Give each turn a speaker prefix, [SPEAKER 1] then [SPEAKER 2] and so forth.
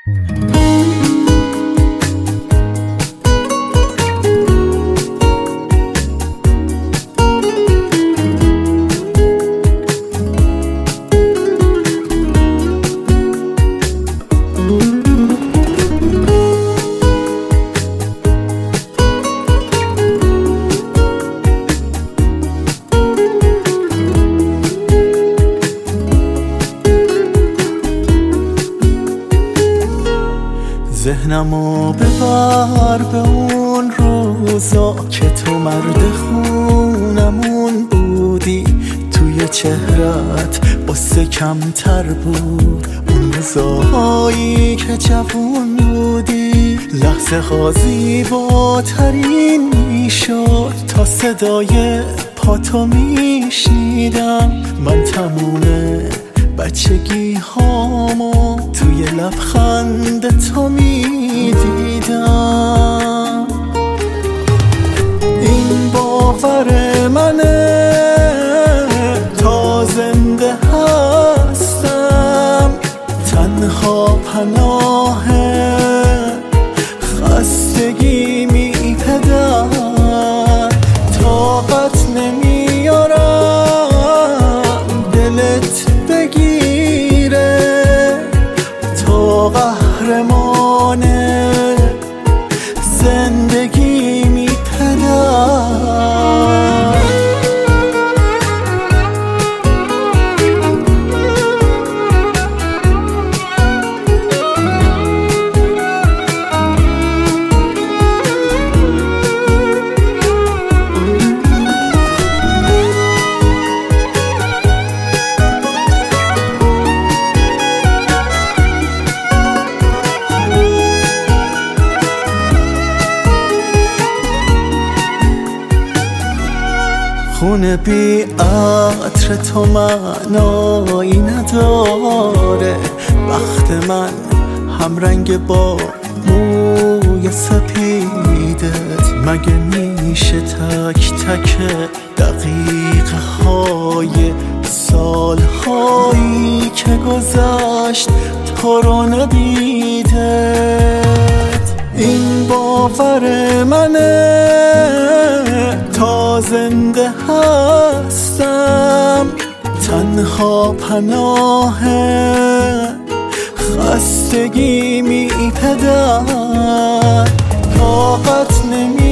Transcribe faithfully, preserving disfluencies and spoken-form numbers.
[SPEAKER 1] ذهنمو ببر به اون روزا که تو مرد خونمون بودی، توی چهرت قصه کمتر بود، اون روزایی که جوون بودی. لحظه ها زیباترین میشد تا صدای پاتو میشنیدم. من تمومه بچگی هامو توی لبخند تو میدیدم. این باور منه تا زنده هستم، تنها پناه خستگی میپدم. طاقت نمیارم دلت بگیره، تو قهرمان زندگی میپدم. خونه بی عطر تو معنایی نداره، وقت من هم رنگ با موی سپیدت. مگه میشه تک تک دقیقه های سالهایی که گذشت تو رو ندیدت؟ این باور منه تا زنده هستم، تنها پناه خستگی میپدم. طاقت نمی